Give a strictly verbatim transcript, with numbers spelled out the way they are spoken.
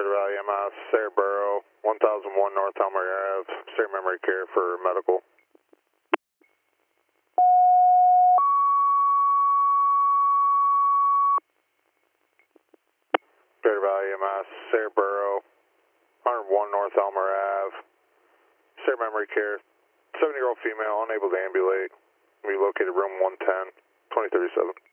Clear Valley M S, Sarah Burrow, one thousand one North Elmer Ave, Sarah Memory Care for medical. Clear Valley M S, Sarah Burrow, one oh one North Elmer Ave, Sarah Memory Care, seventy year old female, unable to ambulate. We located room one ten, twenty thirty-seven.